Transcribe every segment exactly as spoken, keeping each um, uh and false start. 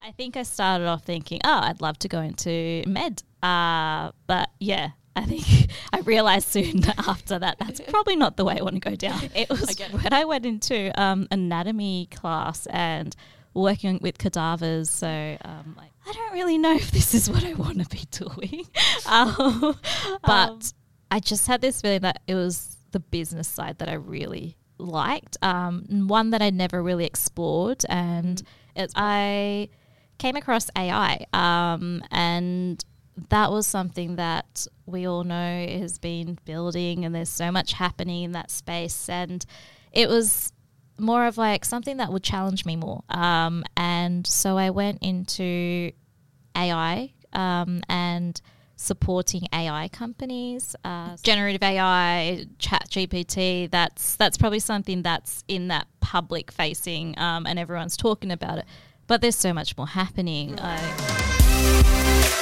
I think I started off thinking, oh, I'd love to go into med. Uh, but yeah, I think I realised soon after that that's probably not the way I want to go down. It was I when I went into um, anatomy class and working with cadavers. So um, like, I don't really know if this is what I want to be doing. um, but um, I just had this feeling that it was the business side that I really liked, um, one that I never really explored. And it's, I came across A I um, and that was something that we all know has been building, and there's so much happening in that space. And it was more of like something that would challenge me more. Um, and so I went into A I um, and supporting A I companies, uh, generative A I, Chat G P T. That's that's probably something that's in that public facing, um, and everyone's talking about it. But there's so much more happening. I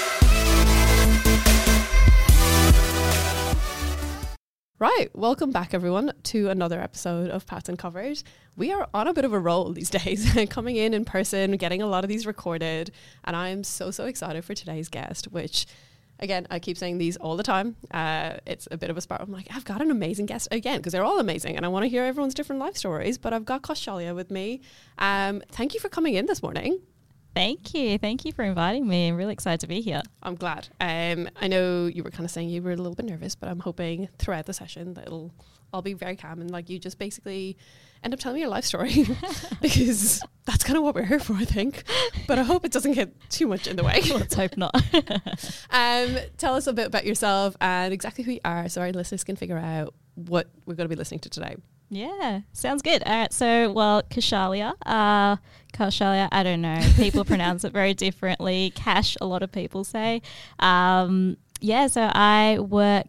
Right, welcome back everyone to another episode of Pats Uncovered. We are on a bit of a roll these days, coming in in person, getting a lot of these recorded, and I am so, so excited for today's guest, which, again, I keep saying these all the time. Uh, it's a bit of a spark. I'm like, I've got an amazing guest again, because they're all amazing, and I want to hear everyone's different life stories, but I've got Kaushalya with me. Um, thank you for coming in this morning. Thank you. Thank you for inviting me. I'm really excited to be here. I'm glad. Um, I know you were kind of saying you were a little bit nervous, but I'm hoping throughout the session that it'll all be very calm and like you just basically end up telling me your life story because that's kind of what we're here for, I think. But I hope it doesn't get too much in the way. Let's hope not. um, tell us a bit about yourself and exactly who you are so our listeners can figure out what we're going to be listening to today. Yeah, sounds good. All right, so, well, Kaushalya, uh, Kaushalya, I don't know. People pronounce it very differently. Cash, a lot of people say. Um, yeah, so I work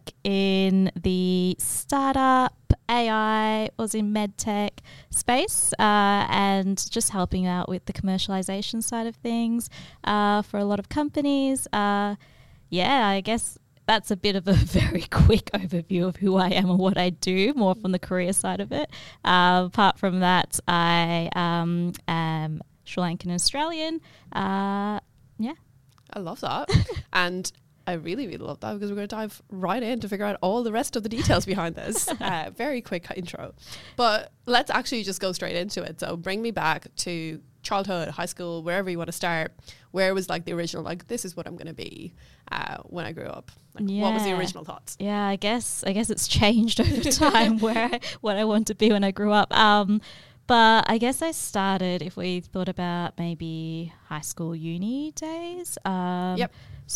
in the startup A I, was in medtech space uh, and just helping out with the commercialization side of things uh, for a lot of companies. Uh, yeah, I guess that's a bit of a very quick overview of who I am and what I do, more from the career side of it. Uh, apart from that, I um, am Sri Lankan Australian. Uh, yeah. I love that. And I really, really love that because we're going to dive right in to figure out all the rest of the details behind this. Uh, very quick intro. But let's actually just go straight into it. So bring me back to childhood, high school, wherever you want to start. Where was like the original, like, this is what I'm going to be uh, when I grew up? Like, yeah. What was the original thoughts? Yeah, I guess I guess it's changed over time where I, what I want to be when I grew up. Um, but I guess I started, if we thought about maybe high school, uni days. Um, yep.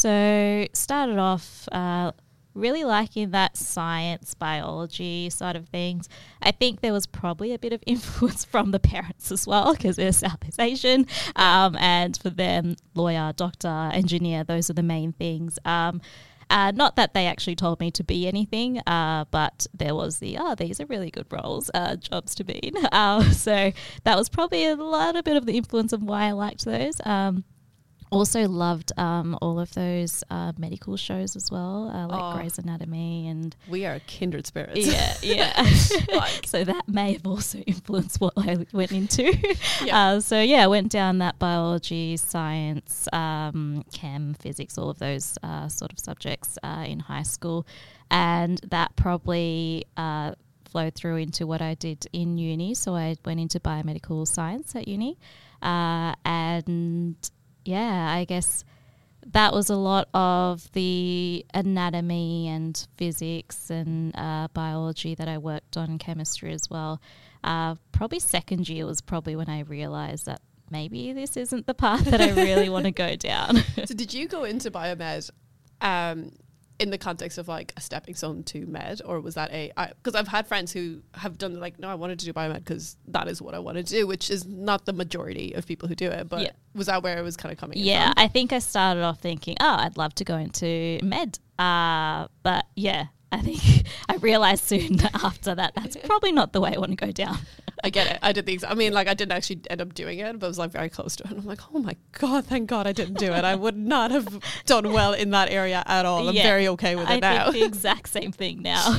So started off uh, really liking that science, biology side of things. I think there was probably a bit of influence from the parents as well because they're Southeast Asian. Um, and for them, lawyer, doctor, engineer, those are the main things. Um, uh, not that they actually told me to be anything, uh, but there was the, oh, these are really good roles, uh, jobs to be in. Uh, so that was probably a little bit of the influence of why I liked those. Um, Also loved um, all of those uh, medical shows as well, uh, like oh, Grey's Anatomy, and we are kindred spirits. Yeah, yeah. Like, so that may have also influenced what I went into. Yeah. Uh, so yeah, I went down that biology, science, um, chem, physics, all of those uh, sort of subjects uh, in high school, and that probably uh, flowed through into what I did in uni. So I went into biomedical science at uni, uh, and yeah, I guess that was a lot of the anatomy and physics and uh, biology that I worked on, chemistry as well. Uh, probably second year was probably when I realised that maybe this isn't the path that I really want to go down. So did you go into biomed um, in the context of like a stepping stone to med, or was that a, because I've had friends who have done like, no, I wanted to do biomed because that is what I want to do, which is not the majority of people who do it, but yeah. Was that where it was kind of coming yeah, from? I think I started off thinking, oh, I'd love to go into med. Uh, but yeah, I think I realised soon after that that's probably not the way I want to go down. I get it. I did the exact. I mean, like I didn't actually end up doing it, but I was like very close to it. And I'm like, oh my god, thank God I didn't do it. I would not have done well in that area at all. I'm Yeah. very okay with it I now. think the exact same thing now.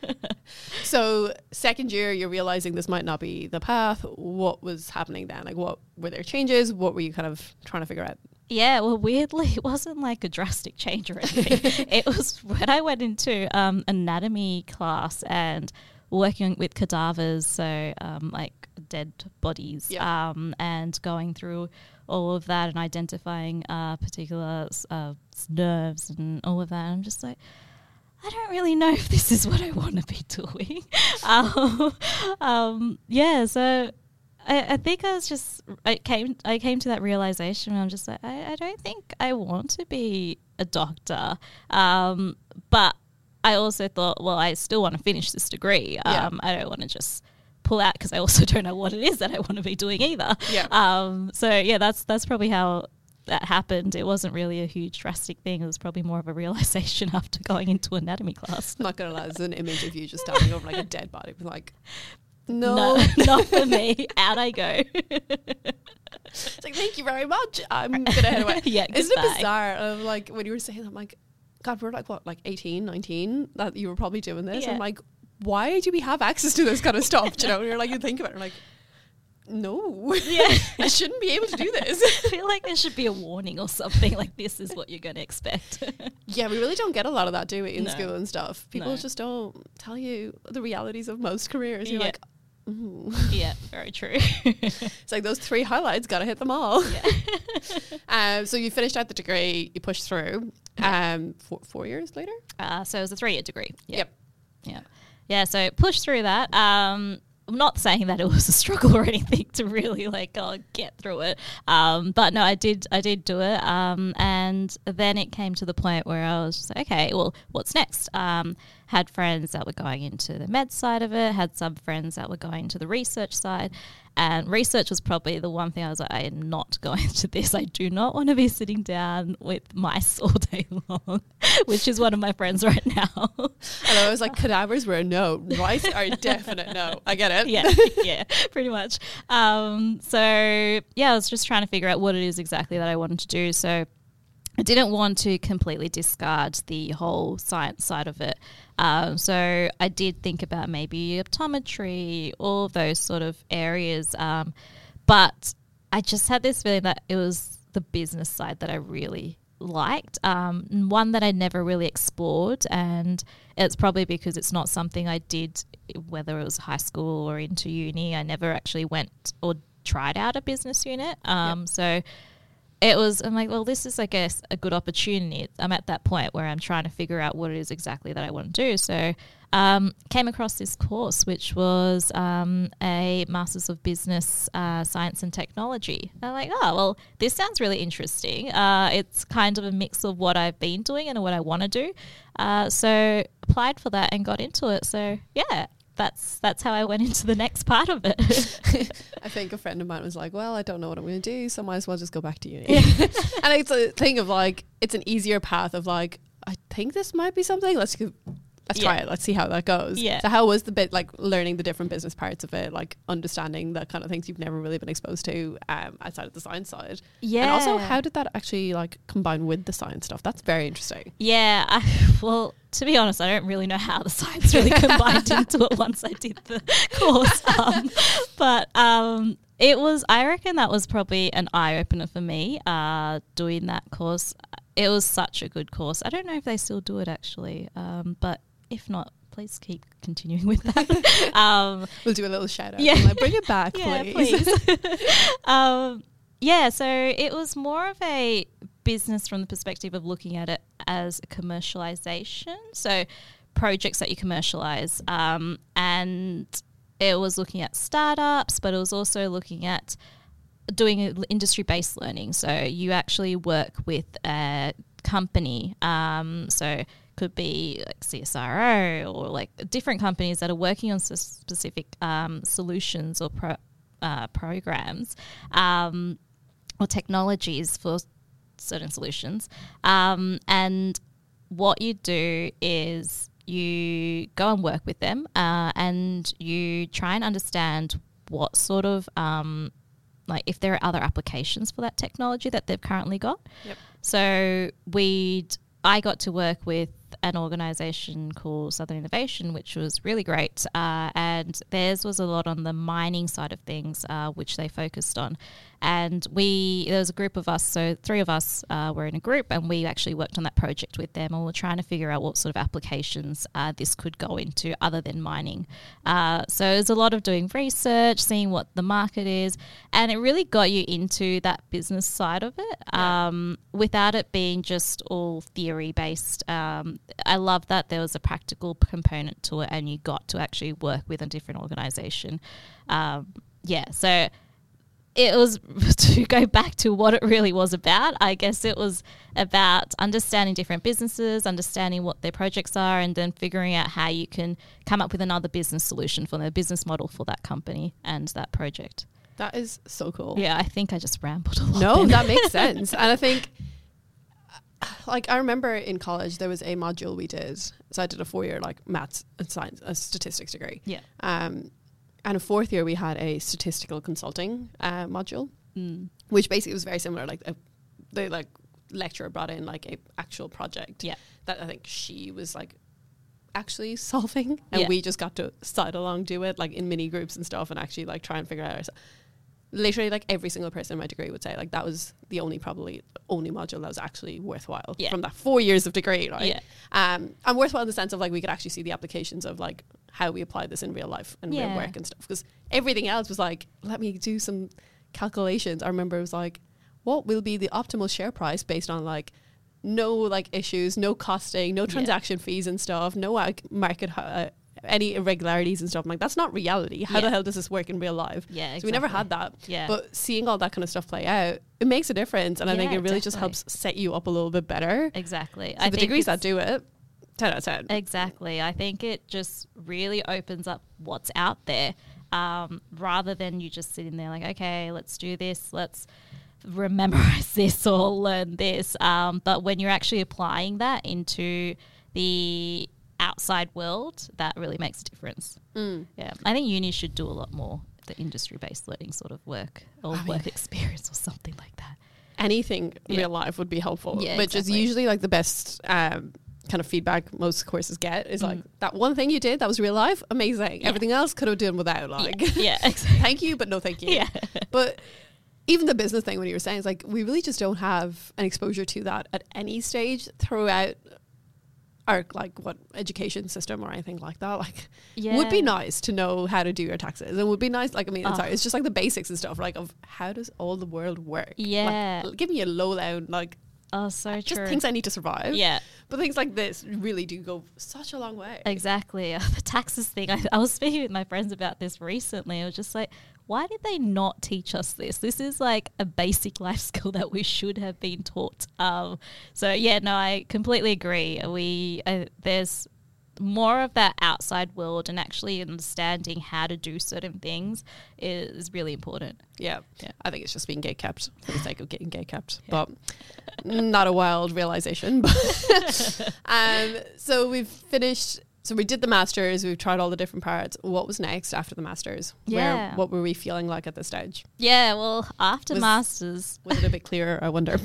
So second year, you're realizing this might not be the path. What was happening then? Like, what were there changes? What were you kind of trying to figure out? Yeah, well, weirdly, it wasn't like a drastic change or anything. It was when I went into um, anatomy class and working with cadavers, so um, like dead bodies, Yeah. um, and going through all of that and identifying uh, particular uh, nerves and all of that. I'm just like, I don't really know if this is what I want to be doing. um, um, yeah, so I, I think I was just I came I came to that realization. I'm just like, I, I don't think I want to be a doctor, um, but I also thought, well, I still want to finish this degree. Yeah. Um, I don't want to just pull out because I also don't know what it is that I want to be doing either. Yeah. Um, so yeah, that's that's probably how that happened. It wasn't really a huge drastic thing. It was probably more of a realization after going into anatomy class. I'm not gonna lie, there's an image of you just standing over like a dead body, with like, no, No, not for me. Out I go. It's like, thank you very much. I'm gonna head away. Yeah, Isn't it goodbye. bizarre? Of like when you were saying, I'm like, God, we're like what, like eighteen, nineteen that you were probably doing this. Yeah. I'm like, why do we have access to this kind of stuff? Do you know, and you're like, you think about it, you're like, no, Yeah. I shouldn't be able to do this. I feel like there should be a warning or something like this is what you're going to expect. Yeah, we really don't get a lot of that, do we, in No. school and stuff? People No. just don't tell you the realities of most careers. You're Yeah. like, ooh. Yeah, very true. It's like those three highlights, gotta hit them all. Yeah. Um, so you finished out the degree, you pushed through. Um, four, four years later. Uh, so it was a three-year degree. Yeah. Yep. Yeah. Yeah, so pushed through that. Um, I'm not saying that it was a struggle or anything to really like oh, get through it. Um, but no, I did I did do it. Um, and then it came to the point where I was just like, okay, well, what's next? Um, had friends that were going into the med side of it, had some friends that were going to the research side. And research was probably the one thing I was like, I am not going to this. I do not want to be sitting down with mice all day long, which is one of my friends right now. And I was like, cadavers were a no. Rice are a definite no. I get it. yeah, yeah, pretty much. Um, so yeah, I was just trying to figure out what it is exactly that I wanted to do. So I didn't want to completely discard the whole science side of it. Um, so I did think about maybe optometry, all of those sort of areas. Um, but I just had this feeling that it was the business side that I really liked, um, one that I never really explored. And it's probably because it's not something I did, whether it was high school or into uni. I never actually went or tried out a business unit. Um, Yep. So it was, I'm like, well, this is, I guess, a good opportunity. I'm at that point where I'm trying to figure out what it is exactly that I want to do. So um, came across this course, which was um, a Masters of Business uh, Science and Technology. And I'm like, oh, well, this sounds really interesting. Uh, it's kind of a mix of what I've been doing and what I want to do. Uh, so applied for that and got into it. So, yeah. That's that's how I went into the next part of it. I think a friend of mine was like, well, I don't know what I'm going to do, so might as well just go back to uni. Yeah. And it's a thing of like, it's an easier path of like, I think this might be something. Let's go, let's Yeah. try it. Let's see how that goes. Yeah. So how was the bit like learning the different business parts of it, like understanding the kind of things you've never really been exposed to um, outside of the science side? Yeah. And also, how did that actually like combine with the science stuff? That's very interesting. Yeah, I, well, to be honest, I don't really know how the science really combined into it once I did the course. Um, but um, it was, I reckon that was probably an eye-opener for me, uh, doing that course. It was such a good course. I don't know if they still do it actually, um, but if not, please keep continuing with that. um, We'll do a little shout out. Yeah. Like, bring it back, yeah, please. please. um, yeah, so it was more of a business from the perspective of looking at it as a commercialization. So projects that you commercialize. Um, and it was looking at startups, but it was also looking at doing industry-based learning. So you actually work with a company. Um, so could be like C S R O or like different companies that are working on s- specific um, solutions or pro- uh, programs um, or technologies for certain solutions. Um, and what you do is you go and work with them uh, and you try and understand what sort of um, like if there are other applications for that technology that they've currently got. Yep. So we'd I got to work with an organisation called Southern Innovation, which was really great. Uh, and theirs was a lot on the mining side of things, uh, which they focused on. And we, there was a group of us, so three of us uh, were in a group, and we actually worked on that project with them, and we were trying to figure out what sort of applications uh, this could go into other than mining. Uh, so it was a lot of doing research, seeing what the market is, and it really got you into that business side of it Yeah. um, without it being just all theory-based. Um, I love that there was a practical component to it, and you got to actually work with a different organisation. Um, yeah, so it was, to go back to what it really was about, I guess it was about understanding different businesses, understanding what their projects are, and then figuring out how you can come up with another business solution for the business model for that company and that project. That is so cool. Yeah, I think I just rambled a lot. No, then. that makes sense. And I think, like, I remember in college there was a module we did. So I did a four-year, like, maths and science, a statistics degree. Yeah. Um, and a fourth year we had a statistical consulting uh, module, Mm. which basically was very similar. Like, a, the like lecturer brought in like a actual project Yeah. that I think she was like actually solving, and Yeah. we just got to side along do it like in mini groups and stuff, and actually like try and figure out ourselves. Literally, like every single person in my degree would say, like that was the only probably only module that was actually worthwhile Yeah. from that four years of degree, right? Yeah. Um, and worthwhile in the sense of like we could actually see the applications of like how we apply this in real life and Yeah. real work and stuff. Because everything else was like, let me do some calculations. I remember it was like, what will be the optimal share price based on like no like issues, no costing, no transaction yeah. fees and stuff, no like market uh, any irregularities and stuff. I'm like, that's not reality. How yeah. the hell does this work in real life? Yeah, exactly. So we never had that. Yeah. But seeing all that kind of stuff play out, it makes a difference. And I Yeah, think it really just definitely. helps set you up a little bit better. Exactly. So I the think degrees that it's- do it, ten out of ten. Exactly. I think it just really opens up what's out there, um, rather than you just sitting there like, okay, let's do this, let's memorize this or learn this. Um, but when you're actually applying that into the outside world, that really makes a difference. Mm. Yeah. I think uni should do a lot more the industry-based learning sort of work or I work mean- experience or something like that. Anything in Yeah. real life would be helpful, Yeah, which is exactly. usually like the best um, kind of feedback most courses get is like Mm. that one thing you did that was real life, amazing. Yeah. Everything else could have done without. Like, Yeah, yeah, exactly. thank you, but no thank you. Yeah. But even the business thing, when you were saying, is like we really just don't have an exposure to that at any stage throughout our like what education system or anything like that. Like, Yeah. would be nice to know how to do your taxes. It would be nice. Like, I mean, Oh. sorry, it's just like the basics and stuff. Like, of how does all the world work? Yeah. like, give me a lowdown. Like, Oh, so just true. things I need to survive. Yeah. But things like this really do go such a long way. Exactly. The taxes thing. I, I was speaking with my friends about this recently. I was just like, why did they not teach us this? This is like a basic life skill that we should have been taught. Um, so yeah, no, I completely agree. We uh, there's more of that outside world, and actually understanding how to do certain things is really important. Yeah. Yeah. I think it's just being gate kept for the sake of getting gate kept, Yeah. but not a wild realization. But um, so we've finished. So we did the masters. We've tried all the different parts. What was next after the masters? Yeah. Where, what were we feeling like at this stage? Yeah, well, after Was- masters, Was it a bit clearer? I wonder.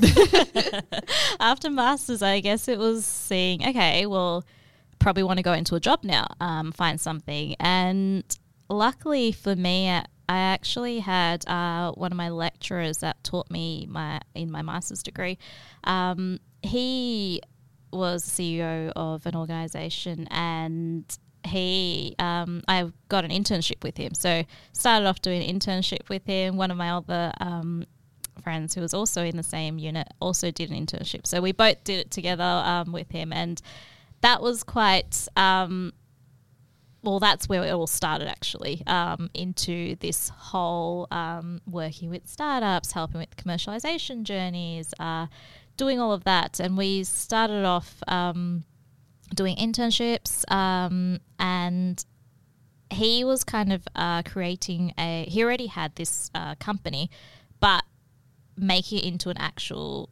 after masters, I guess it was seeing, okay, well, probably want to go into a job now, um, find something. And luckily for me, I actually had uh, one of my lecturers that taught me my in my master's degree. Um, he was C E O of an organisation, and he um, I got an internship with him. So started off doing an internship with him. One of my other um, friends who was also in the same unit also did an internship. So we both did it together um, with him, and that was quite, um, well, that's where it all started actually, um, into this whole um, working with startups, helping with commercialization journeys, uh, doing all of that. And we started off um, doing internships, um, and he was kind of uh, creating a, he already had this uh, company, but making it into an actual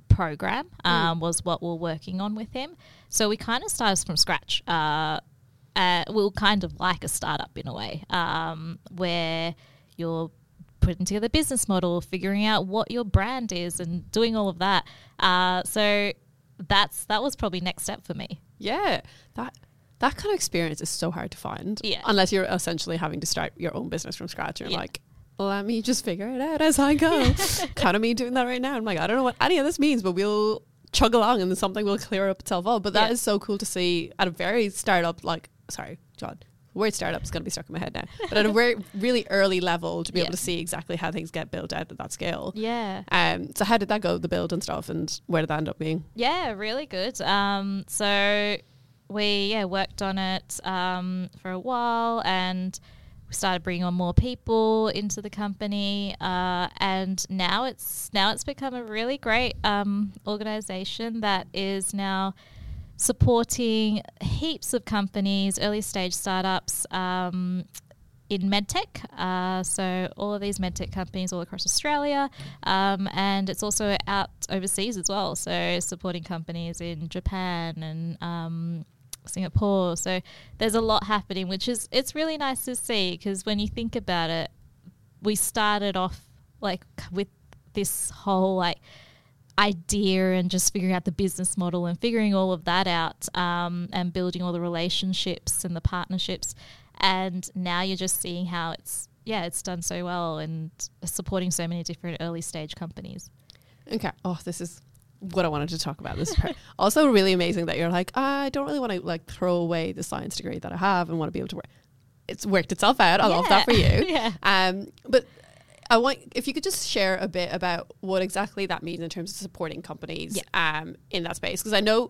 program um, was what we're working on with him. So we kind of started from scratch. Uh, uh, well, kind of like a startup in a way, um, where you're putting together a business model, figuring out what your brand is and doing all of that. Uh, so that's that was probably next step for me. Yeah, that that kind of experience is so hard to find. Yeah. Unless you're essentially having to start your own business from scratch. You're Yeah. like, let me just figure it out as I go. Kind of me doing that right now. I'm like, I don't know what any of this means, but we'll chug along and then something will clear up itself up. But that Yeah. is so cool to see at a very startup, like, sorry, John, the word startup is going to be stuck in my head now. But at a very, really early level to be Yeah. able to see exactly how things get built out at that scale. Yeah. Um. So how did that go, the build and stuff, and where did that end up being? Yeah, really good. Um, so we yeah worked on it um, for a while, and we started bringing on more people into the company, uh, and now it's now it's become a really great um, organization that is now supporting heaps of companies, early stage startups um, in medtech. Uh, so all of these medtech companies all across Australia, um, and it's also out overseas as well. So supporting companies in Japan and um, Singapore. So there's a lot happening, which is it's really nice to see, because when you think about it, we started off like with this whole like idea and just figuring out the business model and figuring all of that out, um, and building all the relationships and the partnerships. And now you're just seeing how it's, yeah, it's done so well and supporting so many different early stage companies. Okay. Oh, this is what I wanted to talk about. This is part. Also really amazing that you're like, I don't really want to like throw away the science degree that I have and want to be able to work. It's worked itself out. I Yeah. love that for you. Yeah. Um, but I want, if you could just share a bit about what exactly that means in terms of supporting companies Yeah. um, in that space. Because I know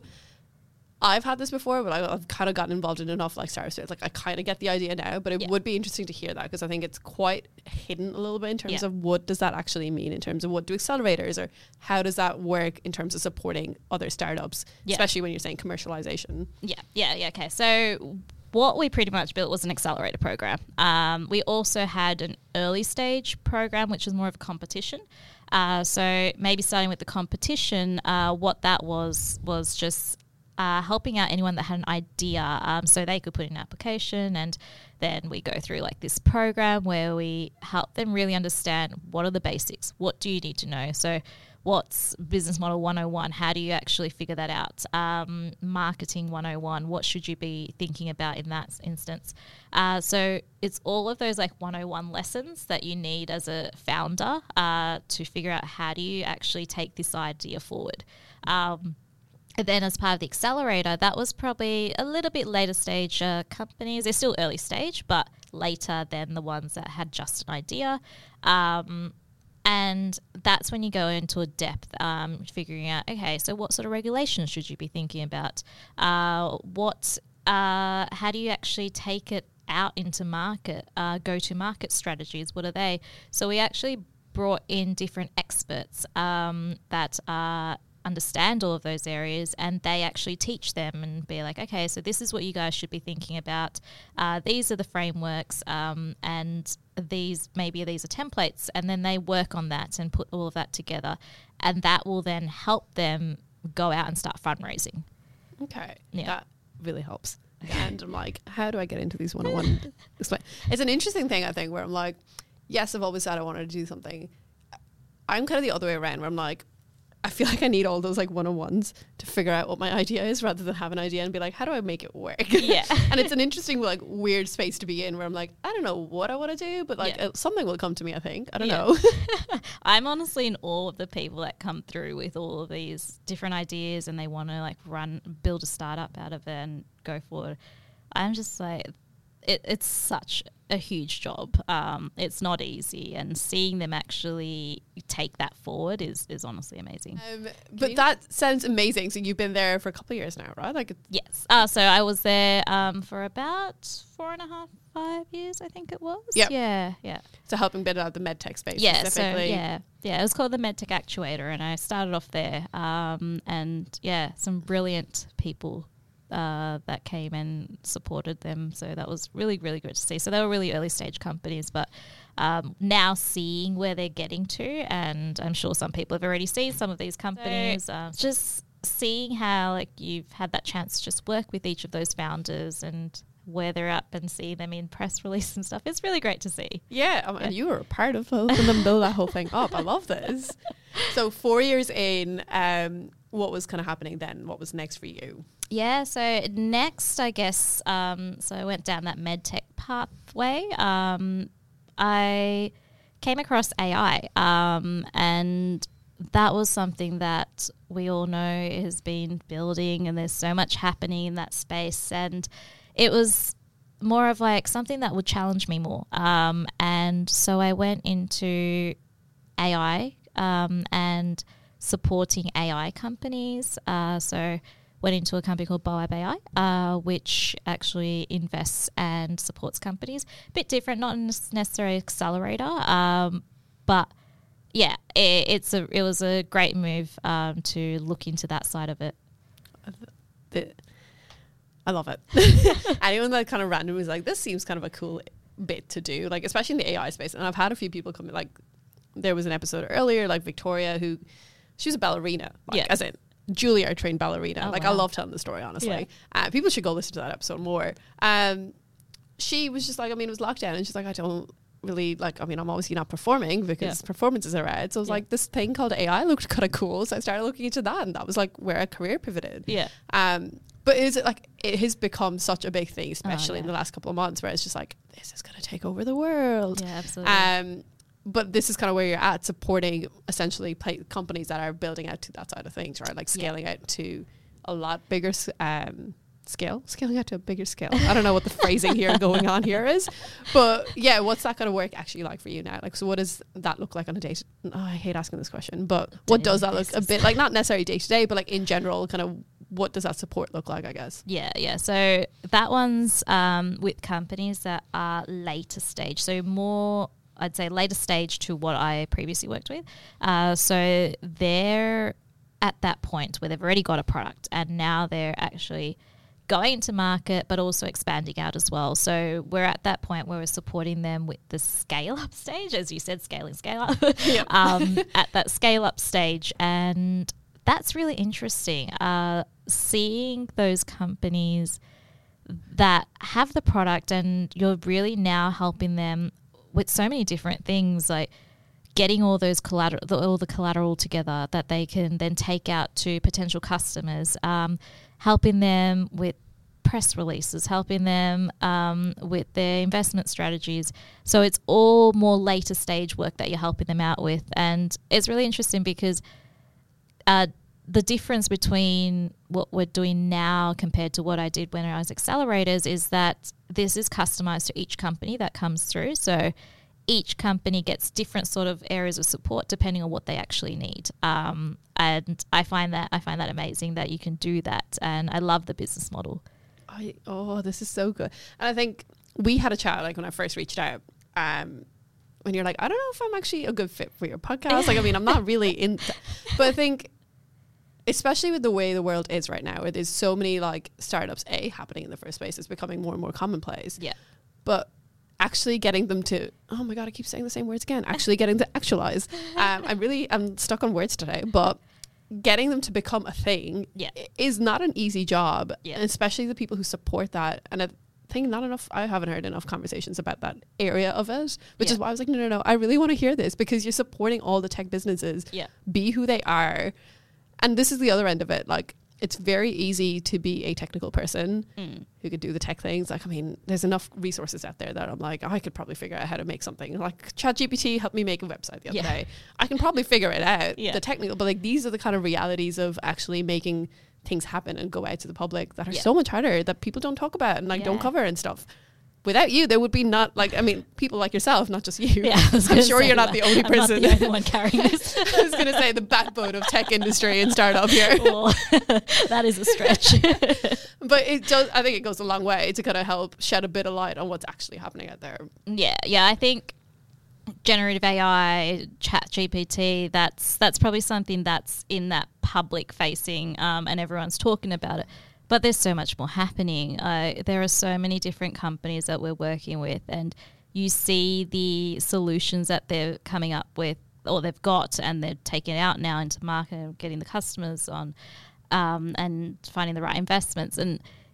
I've had this before, but I, I've kind of gotten involved in enough like startups. It's like I kind of get the idea now, but it Yeah. would be interesting to hear that, because I think it's quite hidden a little bit in terms Yeah. of what does that actually mean in terms of what do accelerators, or how does that work in terms of supporting other startups, Yeah. especially when you're saying commercialization. Yeah, yeah, yeah. Okay. So what we pretty much built was an accelerator program. Um, we also had an early stage program, which was more of a competition. Uh, so maybe starting with the competition, uh, what that was was just uh, helping out anyone that had an idea. Um, so they could put in an application, and then we go through like this program where we help them really understand what are the basics, what do you need to know. So what's business model one oh one? How do you actually figure that out? Um, marketing one oh one, what should you be thinking about in that instance? Uh, so it's all of those like one oh one lessons that you need as a founder uh, to figure out how do you actually take this idea forward. Um, and then as part of the accelerator, that was probably a little bit later stage uh, companies. They're still early stage, but later than the ones that had just an idea. Um, And that's when you go into a depth, um, figuring out, okay, so what sort of regulations should you be thinking about? Uh, what, uh, how do you actually take it out into market? Uh, go-to-market strategies, what are they? So we actually brought in different experts um, that are understand all of those areas, and they actually teach them and be like, okay, so this is what you guys should be thinking about. Uh, these are the frameworks, um, and these maybe these are templates, and then they work on that and put all of that together, and that will then help them go out and start fundraising. Okay, Yeah. that really helps. And I'm like, how do I get into these one oh one? Explain. It's an interesting thing, I think, where I'm like, yes, I've always said I wanted to do something. I'm kind of the other way around, where I'm like, I feel like I need all those like one oh ones to figure out what my idea is, rather than have an idea and be like, how do I make it work? Yeah. And it's an interesting like weird space to be in, where I'm like, I don't know what I want to do, but like Yeah. uh, something will come to me, I think. I don't Yeah. know. I'm honestly in awe of the people that come through with all of these different ideas, and they want to like run, build a startup out of it and go forward. I'm just like, it, it's such a huge job. Um, it's not easy, and seeing them actually take that forward is, is honestly amazing. Um, but you- that sounds amazing. So you've been there for a couple of years now, right? Like, Yes. Uh, so I was there um, for about four and a half, five years, I think it was. Yep. Yeah, yeah. so helping build out the medtech space Yeah, so specifically. yeah, yeah. It was called the MedTech Actuator, and I started off there. Um, and yeah, some brilliant people uh, that came and supported them. So that was really, really good to see. So they were really early stage companies, but um, now seeing where they're getting to, and I'm sure some people have already seen some of these companies. Uh, just seeing how like you've had that chance to just work with each of those founders and where they're up and see them in press release and stuff. It's really great to see. Yeah, um, Yeah. and you were a part of helping them build that whole thing up. I love this. So four years in, um, what was kind of happening then? What was next for you? Yeah, so next, I guess, um, so I went down that medtech pathway. Um, I came across A I, um, and that was something that we all know has been building, and there's so much happening in that space. And it was more of like something that would challenge me more. Um, and so I went into A I um, and supporting A I companies. Uh, so went into a company called Boab A I, uh, which actually invests and supports companies. A bit different, not necessarily accelerator, um, but yeah, it, it's a it was a great move um, to look into that side of it. The, I love it. Anyone that kind of random was like, this seems kind of a cool bit to do, like especially in the A I space. And I've had a few people come in, like there was an episode earlier, like Victoria, who she was a ballerina, like, Yeah. as in Juilliard trained ballerina. Oh, like wow. I love telling the story, honestly. Yeah. Uh, people should go listen to that episode more. Um, she was just like, I mean, it was lockdown, and she's like, I don't really like. I mean, I'm obviously not performing because Yeah. performances are red. So I was Yeah. like, this thing called A I looked kind of cool. So I started looking into that, and that was like where a career pivoted. Yeah. Um, but is it like it has become such a big thing, especially Oh, yeah. in the last couple of months, where it's just like this is going to take over the world. Yeah, absolutely. Um, but this is kind of where you're at, supporting essentially play companies that are building out to that side of things, right? Like scaling out to a lot bigger s- um, scale, scaling out to a bigger scale. I don't know what the phrasing here going on here is, but yeah, what's that kind of work actually like for you now? Like, so what does that look like on a day? To, oh, I hate asking this question, but what does that look a bit like? Not necessarily day to day, but like in general, kind of what does that support look like, I guess? Yeah, yeah. So that one's um, with companies that are later stage. So more, I'd say later stage to what I previously worked with. Uh, so they're at that point where they've already got a product and now they're actually going to market, but also expanding out as well. So we're at that point where we're supporting them with the scale up stage, as you said, scaling, scale up, Yep. um, at that scale up stage. And that's really interesting. Uh, seeing those companies that have the product and you're really now helping them with so many different things, like getting all those collateral, the, all the collateral together that they can then take out to potential customers, um, helping them with press releases, helping them um, with their investment strategies. So it's all more later stage work that you're helping them out with. And it's really interesting because uh, the difference between what we're doing now compared to what I did when I was accelerators is that this is customized to each company that comes through. So each company gets different sort of areas of support depending on what they actually need. Um, and I find that I find that amazing that you can do that. And I love the business model. I, oh, this is so good. And I think we had a chat, like when I first reached out, um, when you're like, I don't know if I'm actually a good fit for your podcast. Like, I mean, I'm not really in, th- but I think, especially with the way the world is right now, where there's so many like startups, A, happening in the first place, it's becoming more and more commonplace. Yeah. But actually getting them to, oh my God, I keep saying the same words again, actually getting to actualize. Um, I'm really, I'm stuck on words today, but getting them to become a thing Yeah. i- is not an easy job. Yeah. And especially the people who support that. And I think not enough, I haven't heard enough conversations about that area of it, which Yeah. is why I was like, no, no, no, I really want to hear this, because you're supporting all the tech businesses, Yeah. be who they are. And this is the other end of it. Like, it's very easy to be a technical person Mm. who could do the tech things. Like, I mean, there's enough resources out there that I'm like, oh, I could probably figure out how to make something. Like ChatGPT helped me make a website the other Yeah. day. I can probably figure it out, Yeah. the technical, but like these are the kind of realities of actually making things happen and go out to the public that are Yeah. so much harder, that people don't talk about and like don't Yeah. cover and stuff. Without you, there would be not like, I mean, people like yourself, not just you. Yeah, I was I'm gonna sure say you're not that. the only I'm person. not the only one carrying this. I was going to say the backbone of tech industry and startup here. Well, that is a stretch. But it does, I think it goes a long way to kind of help shed a bit of light on what's actually happening out there. Yeah, yeah. I think generative A I, Chat G P T, that's that's probably something that's in that public facing, um, and everyone's talking about it. But there's so much more happening. Uh, there are so many different companies that we're working with, and you see the solutions that they're coming up with, or they've got, and they're taking it out now into market and getting the customers on, um, and finding the right investments. And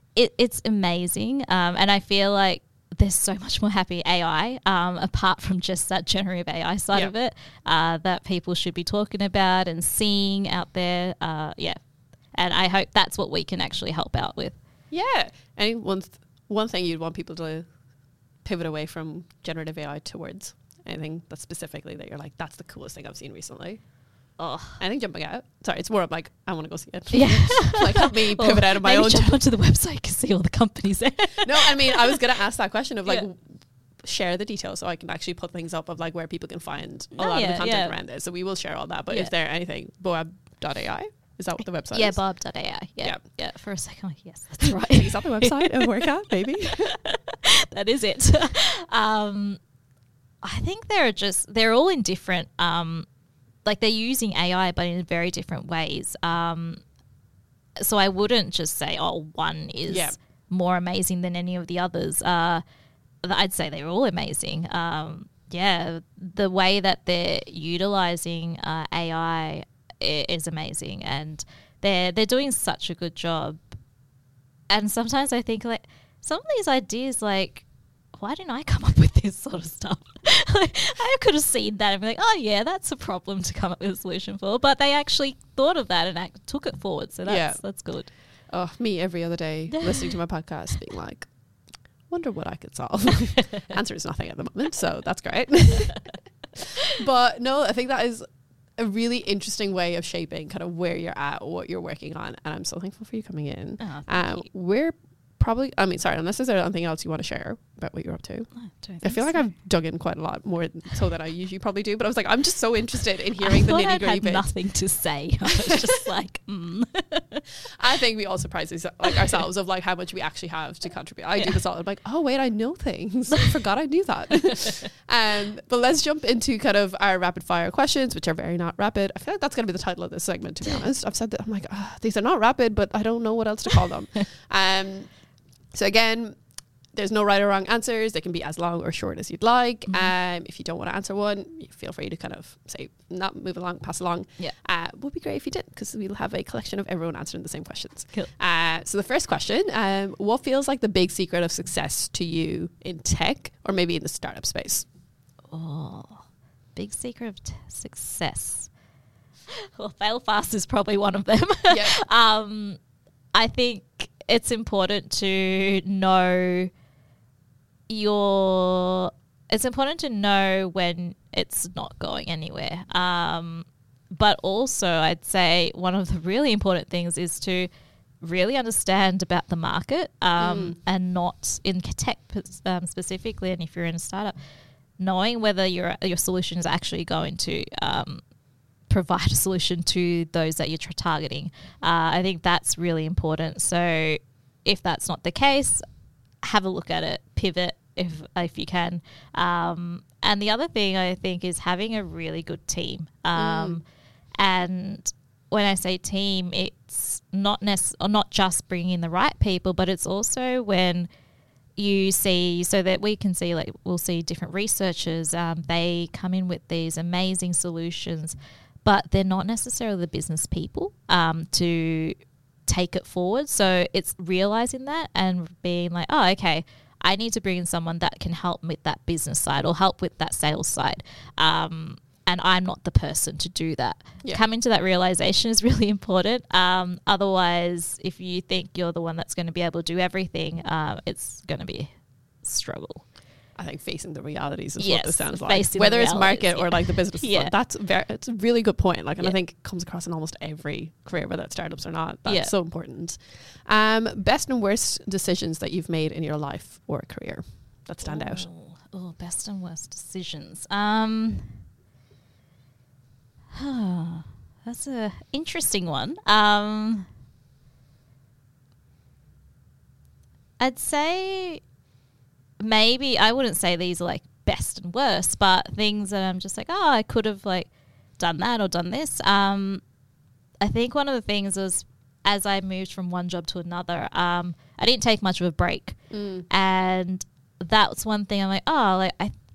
it, it's amazing. Um, and I feel like there's so much more happy A I, um, apart from just that generative A I side yeah. of it, uh, that people should be talking about and seeing out there. Uh, yeah. And I hope that's what we can actually help out with. Yeah. Any one, th- one thing you'd want people to pivot away from generative A I towards? Anything that's specifically that you're like, that's the coolest thing I've seen recently? Oh, I think jumping out. Sorry, it's more of like, I want to go see it. yeah. Like, help me pivot well, out of my maybe own. jump onto the website, you can see all the companies there. No, I mean, I was going to ask that question of like, Yeah. share the details so I can actually put things up of like where people can find a Oh, lot yeah, of the content yeah. around it. So we will share all that. But Yeah. if there anything, boab dot A I, is that what the website Yeah, is? bob dot A I. Yeah, Yeah. yeah. For a second, like, yes, that's right. Is that the website of Workout, baby? That is it. um, I think they're just, they're all in different, um, like they're using A I, but in very different ways. Um, so I wouldn't just say, oh, one is Yeah. more amazing than any of the others. Uh, I'd say they're all amazing. Um, yeah, the way that they're utilizing uh, A I i- is amazing, and they're they're doing such a good job. And sometimes I think like some of these ideas, like, why didn't I come up with this sort of stuff? Like, I could have seen that and be like, oh yeah, that's a problem to come up with a solution for. But they actually thought of that and act- took it forward. So that's Yeah. that's good. Oh, me every other day listening to my podcast being like, wonder what I could solve. Answer is nothing at the moment, so that's great. But no, I think that is a really interesting way of shaping kind of where you're at, what you're working on. And I'm so thankful for you coming in. Oh, thank um, you. We're probably, I mean, sorry, unless there's anything else you want to share about what you're up to. I, don't I feel think like so. I've dug in quite a lot more so than I usually probably do. But I was like, I'm just so interested in hearing I the thought nitty I'd gritty had bits. nothing to say. I was just like, mm. I think we all surprise us- like ourselves of like how much we actually have to contribute. I do Yeah. this all. I'm like, oh wait, I know things. I forgot I knew that. um, but let's jump into kind of our rapid fire questions, which are very not rapid. I feel like that's going to be the title of this segment. To be honest, I've said that. I'm like, ah, these are not rapid, but I don't know what else to call them. um, so again. There's no right or wrong answers. They can be as long or short as you'd like. Mm-hmm. Um, if you don't want to answer one, you feel free to kind of say, not move along, pass along. Yeah. Uh, would be great if you did, because we'll have a collection of everyone answering the same questions. Cool. Uh, so the first question, um, what feels like the big secret of success to you in tech or maybe in the startup space? Oh, big secret of t- success. Well, fail fast is probably one of them. Yeah. um, I think it's important to know your. It's important to know when it's not going anywhere. Um, but also, I'd say one of the really important things is to really understand about the market, um, Mm. and not in tech um, specifically. And if you're in a startup, knowing whether your your solution is actually going to um, provide a solution to those that you're tra- targeting. Uh, I think that's really important. So if that's not the case, have a look at it, pivot if if you can. Um, and the other thing I think is having a really good team. Um, Mm. And when I say team, it's not nec- or not just bringing in the right people, but it's also when you see, so that we can see, like we'll see different researchers, um, they come in with these amazing solutions, but they're not necessarily the business people um, to take it forward. So it's realizing that and being like, oh, okay, I need to bring in someone that can help with that business side or help with that sales side. Um, and I'm not the person to do that. Yeah. Coming to that realization is really important. Um, otherwise, if you think you're the one that's going to be able to do everything, uh, it's going to be a struggle. I think facing the realities is Yes, what this sounds like. facing the Whether it's realities, market yeah. or like the business, Yeah. that's very, it's a really good point. Like, and I Yeah. think it comes across in almost every career, whether it's startups or not. That's Yeah. so important. Um, best and worst decisions that you've made in your life or career that stand out. Oh, oh, best and worst decisions. Um, that's a interesting one. Um, I'd say maybe I wouldn't say these are like best and worst, but things that I'm just like, oh, I could have like done that or done this. Um, I think one of the things was as I moved from one job to another, um, I didn't take much of a break, Mm. and that's one thing I'm like, oh, like I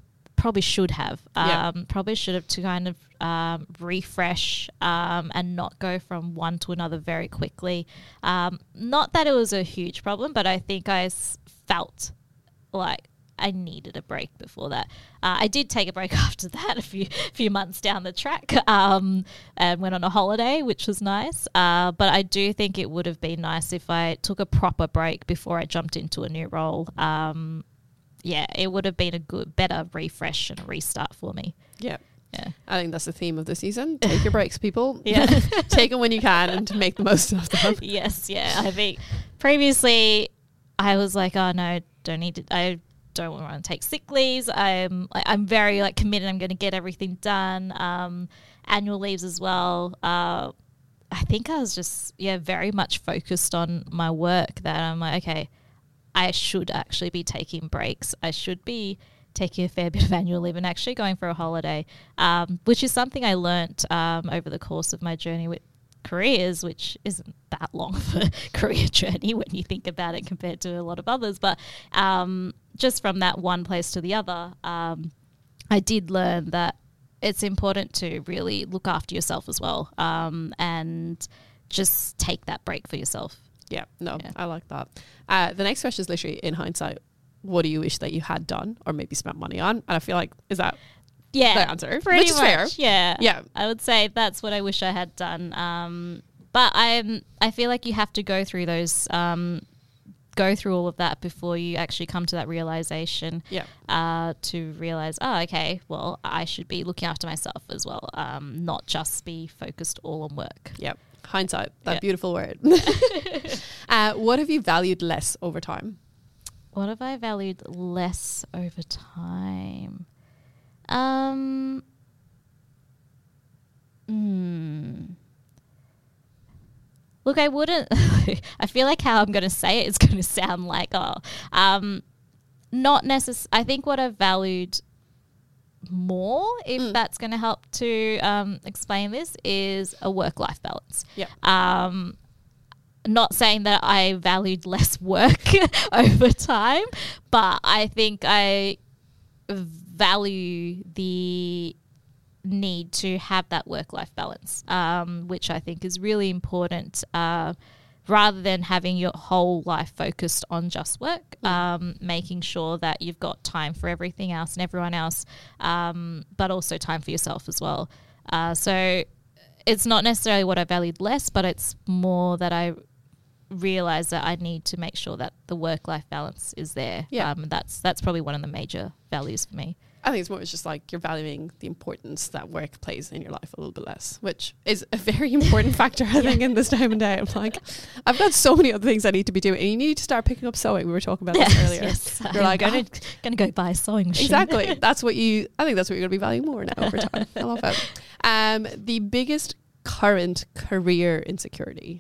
probably should have. Um, Yeah. Probably should have to kind of um, refresh um, and not go from one to another very quickly. Um, not that it was a huge problem, but I think I s- felt like I needed a break before that. Uh, I did take a break after that a few few months down the track um, and went on a holiday, which was nice. Uh, but I do think it would have been nice if I took a proper break before I jumped into a new role. Um, yeah, it would have been a good, better refresh and a restart for me. Yeah. Yeah. I think that's the theme of the season. Take your breaks, people. Yeah. Take them when you can and to make the most of them. Yes, yeah. I think previously I was like, oh no, don't need to, I don't want to take sick leaves. I'm like, I'm very like committed. I'm going to get everything done. Um, annual leaves as well. Uh, I think I was just, yeah, very much focused on my work that I'm like, okay, I should actually be taking breaks. I should be taking a fair bit of annual leave and actually going for a holiday, um, which is something I learnt um, over the course of my journey with careers, which isn't that long of a career journey when you think about it compared to a lot of others. But um, just from that one place to the other, um, I did learn that it's important to really look after yourself as well um, and just take that break for yourself. Yeah, no, Yeah. I like that. Uh, the next question is literally, in hindsight, what do you wish that you had done or maybe spent money on? And I feel like, is that Yeah, the answer? pretty Which is fair. much. Yeah, Yeah. I would say that's what I wish I had done. Um, but I'm, I feel like you have to go through those, um, go through all of that before you actually come to that realization. Yeah. Uh, to realize, oh, okay, well, I should be looking after myself as well, um, not just be focused all on work. Yeah. Hindsight, that Yeah. beautiful word. uh, what have you valued less over time? What have I valued less over time? Um. Hmm. Look, I wouldn't. I feel like how I'm going to say it is going to sound like, oh, um, not necessarily. I think what I've valued more, if Mm. that's going to help to um, explain this, is a work-life balance. Yeah. Um, not saying that I valued less work over time, but I think I value the need to have that work-life balance, um, which I think is really important, uh, rather than having your whole life focused on just work, Mm. um, making sure that you've got time for everything else and everyone else, um, but also time for yourself as well. Uh, so it's not necessarily what I valued less, but it's more that I realize that I need to make sure that the work-life balance is there. Yeah. Um, that's that's probably one of the major values for me. I think it's more it's just like you're valuing the importance that work plays in your life a little bit less, which is a very important factor, I think, in this time and day. I'm like, I've got so many other things I need to be doing. And you need to start picking up sewing. We were talking about this earlier. Yes, You're I'm like, going "Oh." to going to go buy a sewing machine. Exactly. That's what you, I think that's what you're going to be valuing more now over time. I love it. Um, the biggest current career insecurity.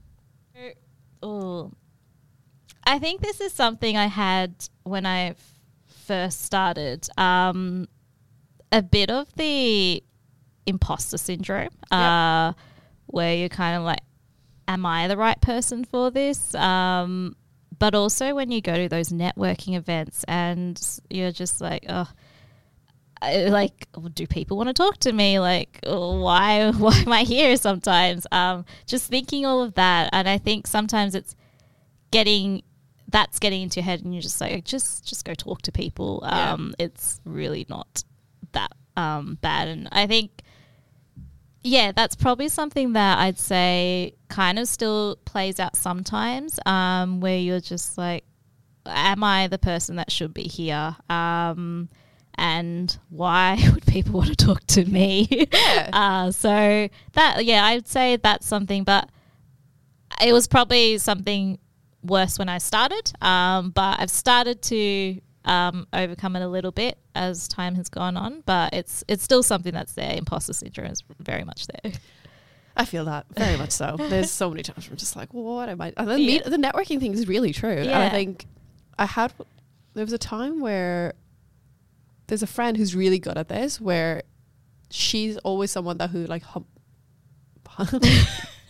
Oh, I think this is something I had when I f- first started. Um, a bit of the imposter syndrome, uh, where you're kind of like, am I the right person for this? Um, but also when you go to those networking events and you're just like, oh, I- like, do people want to talk to me? Like, why, why am I here sometimes? Um, just thinking all of that. And I think sometimes it's getting, that's getting into your head and you're just like, just, just go talk to people. Yeah. Um, it's really not that um, bad. And I think, yeah, that's probably something that I'd say kind of still plays out sometimes, um, where you're just like, am I the person that should be here? Um, and why would people want to talk to me? Yeah. uh, so that, yeah, I'd say that's something, but it was probably something worse when I started. Um, but I've started to um, overcome it a little bit as time has gone on, but it's it's still something that's there. Imposter syndrome is very much there. I feel that very much so. There's so many times where I'm just like, what am I? And then Yeah. meet, the networking thing is really true. And I Yeah. think I had, there was a time where there's a friend who's really good at this, where she's always someone that who like hum,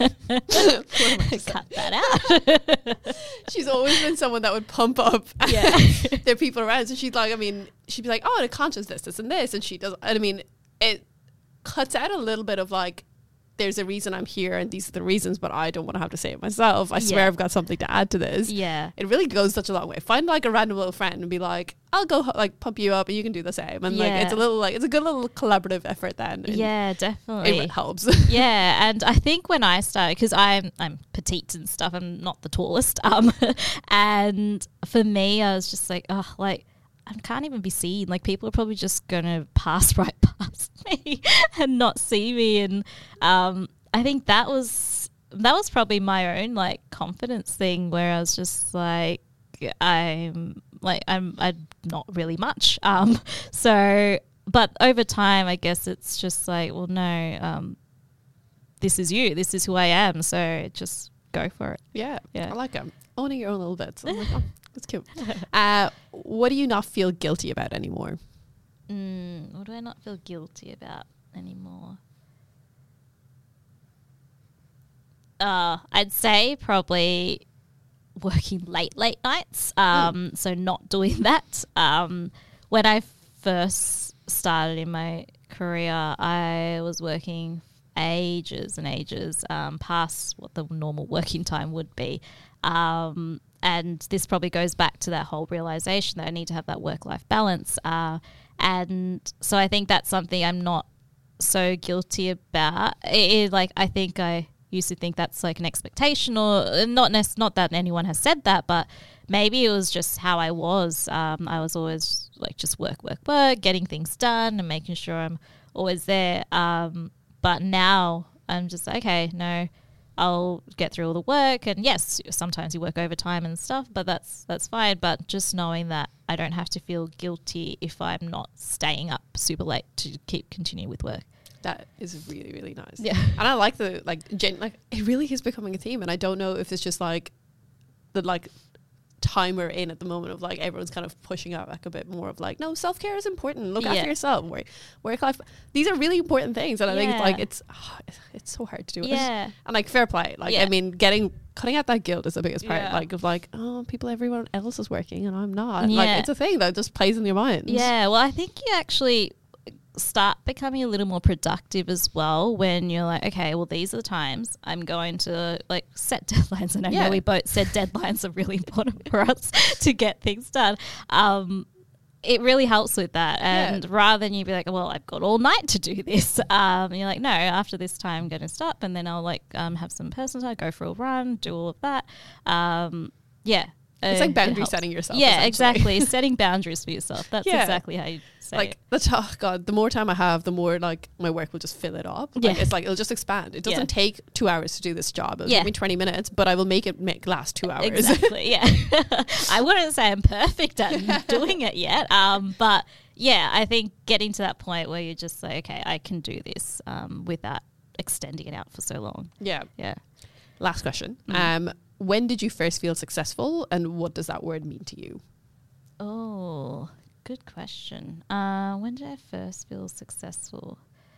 Cut that out. She's always been someone that would pump up Yeah. their people around. So she's like, I mean, she'd be like, oh, and it conscious this, this, and this. And she does. And I mean, it cuts out a little bit of like, there's a reason I'm here and these are the reasons, but I don't want to have to say it myself. I swear Yeah. I've got something to add to this. Yeah. It really goes such a long way. Find like a random little friend and be like, I'll go like pump you up and you can do the same. And like, Yeah. it's a little like, it's a good little collaborative effort then. And Yeah, definitely. it helps. Yeah, and I think when I started, because I'm I'm petite and stuff, I'm not the tallest, um, and for me, I was just like, oh, like I can't even be seen. Like people are probably just gonna pass right past me and not see me, and um, I think that was that was probably my own like confidence thing, where I was just like, I'm like I'm I'm not really much, um, so. But over time, I guess it's just like, well, no, um, this is you. This is who I am. So just go for it. Yeah. Yeah. I like it. Owning your own little bits. I'm like, oh, that's cute. Uh, what do you not feel guilty about anymore? Mm, what do I not feel guilty about anymore? Uh, I'd say probably working late, late nights. Um, mm. So not doing that. Um, when I first started in my career, I was working ages and ages um, past what the normal working time would be. Um, and this probably goes back to that whole realization that I need to have that work-life balance. Uh, and so I think that's something I'm not so guilty about. It, it, like I think I used to think that's like an expectation, or not nec- not that anyone has said that, but maybe it was just how I was. Um, I was always like just work, work, work, getting things done and making sure I'm always there. Um, but now I'm just okay, no, I'll get through all the work, and yes, sometimes you work overtime and stuff, but that's that's fine. But just knowing that I don't have to feel guilty if I'm not staying up super late to keep continue with work. That is really, really nice. Yeah. And I like the, like, gen- like, it really is becoming a theme. And I don't know if it's just like the, like, time we're in at the moment of like everyone's kind of pushing out like a bit more of like, no, self-care is important. Look Yeah. after yourself. Work, work life. These are really important things. And I think Yeah. it's like, it's, oh, it's so hard to do it. Yeah. And like fair play. Like, Yeah. I mean, getting, cutting out that guilt is the biggest part. Yeah. Like of like, oh, people, everyone else is working and I'm not. Like Yeah. it's a thing that just plays in your mind. Yeah, well, I think you actually start becoming a little more productive as well when you're like, okay, well, these are the times I'm going to like set deadlines. And I Yeah. know we both said deadlines are really important for us to get things done. Um, it really helps with that. And Yeah. rather than you be like, well, I've got all night to do this. Um, you're like, no, after this time I'm going to stop, and then I'll like um, have some personal time, go for a run, do all of that. Um, yeah. It's uh, like it boundary helps. setting yourself. Yeah, essentially. exactly. Setting boundaries for yourself. That's Yeah. exactly how you say Like it. the t- oh god, the more time I have, the more like my work will just fill it up. Like, Yeah. it's like it'll just expand. It doesn't Yeah. take two hours to do this job. It'll Yeah. take me twenty minutes, but I will make it make last two hours. Exactly, yeah. I wouldn't say I'm perfect at doing it yet, um, but yeah, I think getting to that point where you're just like, okay, I can do this um, without extending it out for so long. Yeah. Yeah. Last question. Mm. Um, when did you first feel successful, and what does that word mean to you? Oh, good question. Uh, when did I first feel successful?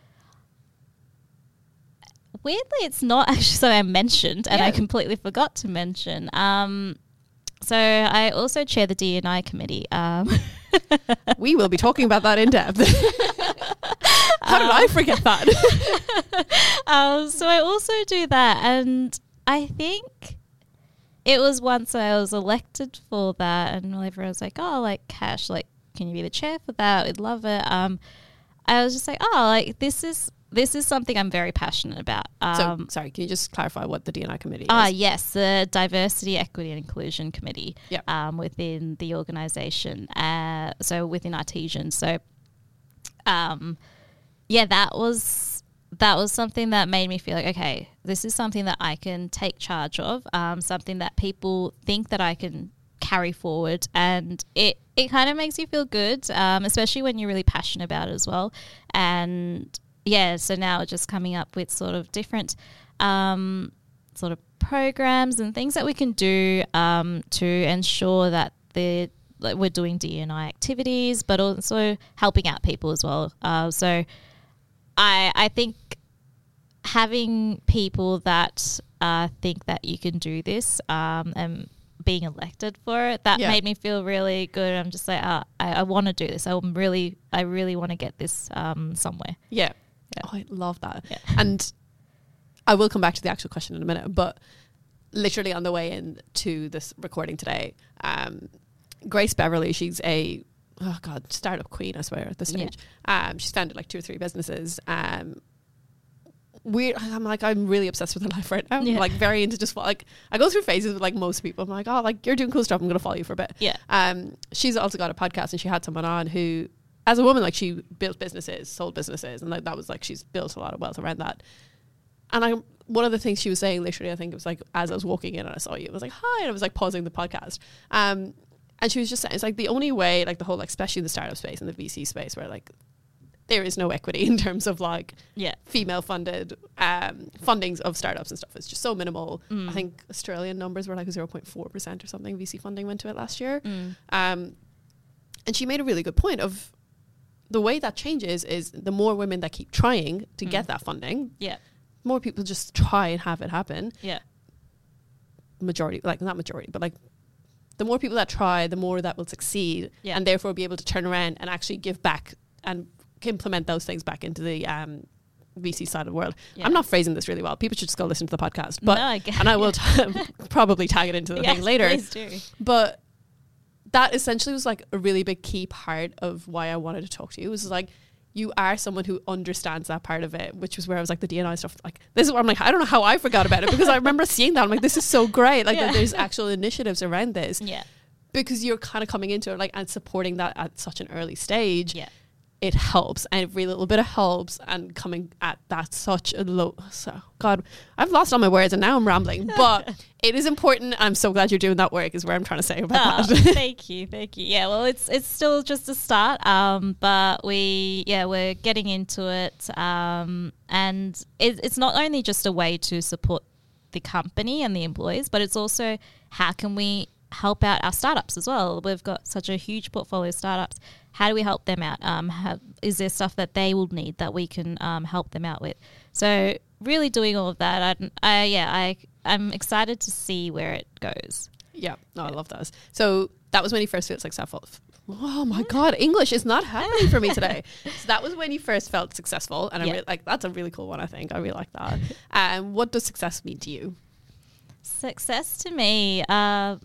Weirdly, it's not actually something I mentioned, and Yeah. I completely forgot to mention. Um, so I also chair the D and I committee. Um, We will be talking about that in depth. How did I forget that? um, so I also do that, and I think it was once I was elected for that, and everyone was like, "Oh, like Cash, like, can you be the chair for that? We'd love it." Um, I was just like, "Oh, like this is this is something I'm very passionate about." Um, so, sorry, can you just clarify what the D and I committee Ah, is? yes, the Diversity, Equity and Inclusion Committee Yeah. um, within the organisation, uh, so within Artesian. So, um, yeah, that was that was something that made me feel like, okay, this is something that I can take charge of, um, something that people think that I can carry forward, and it, it kind of makes you feel good, um, especially when you're really passionate about it as well. And yeah, so now just coming up with sort of different um, sort of programs and things that we can do um, to ensure that the like we're doing D and I activities, but also helping out people as well. Uh, so I I think having people that uh, think that you can do this um, and being elected for it, that Yeah. made me feel really good. I'm just like, oh, I, I want to do this. I'm really, I really want to get this um, somewhere. Yeah. Yeah. Oh, I love that. Yeah. And I will come back to the actual question in a minute, but literally on the way in to this recording today, um, Grace Beverly, she's a, oh God, startup queen, I swear, at this stage. Yeah. Um, she's founded like two or three businesses. Um, we I'm like, I'm really obsessed with her life right now. Yeah. I'm like very into just like, I go through phases with like most people. I'm like, oh, like you're doing cool stuff. I'm going to follow you for a bit. Yeah. Um, she's also got a podcast, and she had someone on who, as a woman, like she built businesses, sold businesses, and like that was like, she's built a lot of wealth around that. And I, one of the things she was saying, literally, I think it was like, as I was walking in and I saw you, I was like, hi, and I was like pausing the podcast. Um, and she was just saying, it's like the only way, like the whole, like, especially in the startup space and the V C space, where like there is no equity in terms of like Yeah. female funded um, fundings of startups and stuff. It's just so minimal. Mm. I think Australian numbers were like zero point four percent or something. V C funding went to it last year. Mm. Um, and she made a really good point of the way that changes is the more women that keep trying to Mm. get that funding, Yeah. more people just try and have it happen. Yeah. Majority, like not majority, but like the more people that try, the more that will succeed, Yeah. and therefore be able to turn around and actually give back and implement those things back into the um, V C side of the world. Yeah. I'm not phrasing this really well. People should just go listen to the podcast, but No, I get and I will it. t- probably tag it into the Yes, thing later. please do. But that essentially was like a really big key part of why I wanted to talk to you. It was like, you are someone who understands that part of it, which was where I was like the D and I stuff. Like this is where I'm like, I don't know how I forgot about it, because I remember seeing that. I'm like, this is so great. Like Yeah. that there's actual initiatives around this, Yeah. because you're kind of coming into it like and supporting that at such an early stage. Yeah. It helps, and every little bit of helps, and coming at that such a low. So God, I've lost all my words, and now I'm rambling. But it is important. I'm so glad you're doing that work. Is where I'm trying to say about Oh, that. thank you, thank you. Yeah, well, it's it's still just a start, um, but we yeah we're getting into it, um, and it, it's not only just a way to support the company and the employees, but it's also how can we help out our startups as well. We've got such a huge portfolio of startups. How do we help them out? Um, have, is there stuff that they will need that we can um, help them out with? So really doing all of that, I, I yeah, I I'm excited to see where it goes. Yeah, no, I love those. So that was when you first felt successful. Oh my God, English is not happening for me today. So that was when you first felt successful, and I Yeah. really, like that's a really cool one. I think I really like that. And um, what does success mean to you? Success to me, uh,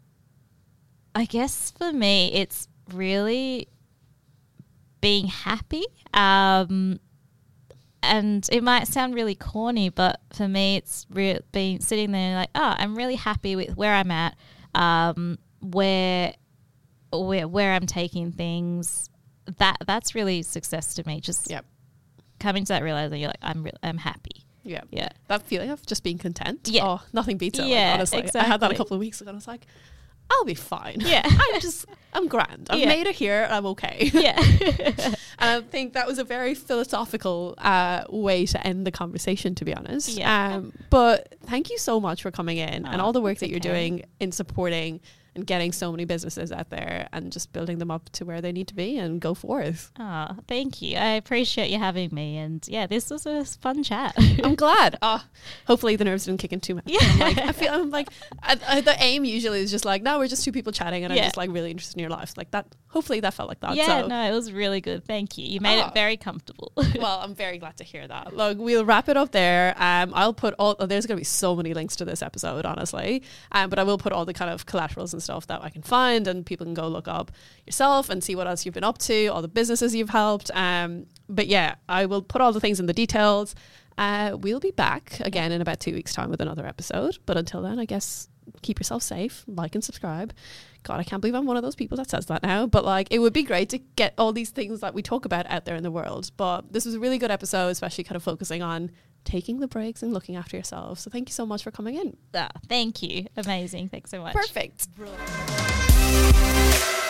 I guess for me, it's really being happy. Um, and it might sound really corny, but for me, it's re- being sitting there like, oh, I'm really happy with where I'm at, um, where, where where I'm taking things. That that's really success to me. Just Yep. coming to that realizing you're like, I'm re- I'm happy. Yeah. Yeah. That feeling of just being content. Yeah. Oh, nothing beats it. Yeah, like, honestly. I had that a exactly. couple of weeks ago, and I was like, I'll be fine. Yeah. I'm just, I'm grand. I've Yeah. made it here. I'm okay. Yeah. And I think that was a very philosophical uh, way to end the conversation, to be honest. Yeah. Um, but thank you so much for coming in and Oh, all the work it's that you're okay. doing in supporting and getting so many businesses out there and just building them up to where they need to be and go forth. Oh, thank you. I appreciate you having me. And yeah, this was a fun chat. I'm glad. Oh, hopefully the nerves didn't kick in too much. Yeah. I'm like, I feel I'm like, I, I, the aim usually is just like, no, we're just two people chatting, and Yeah. I'm just like really interested in your life. Like that. Hopefully that felt like that. yeah, so. no, it was really good. Thank you. You made Oh. it very comfortable. Well, I'm very glad to hear that. Look, we'll wrap it up there. Um, I'll put all. Oh, there's going to be so many links to this episode, honestly. Um, but I will put all the kind of collaterals and stuff that I can find, and people can go look up yourself and see what else you've been up to, all the businesses you've helped. Um, but yeah, I will put all the things in the details. Uh, we'll be back again in about two weeks' time with another episode. But until then, I guess keep yourself safe, like and subscribe. God, I can't believe I'm one of those people that says that now. But like, it would be great to get all these things that we talk about out there in the world. But this was a really good episode, especially kind of focusing on taking the breaks and looking after yourself. So thank you so much for coming in. Ah, thank you. Amazing. Thanks so much. Perfect.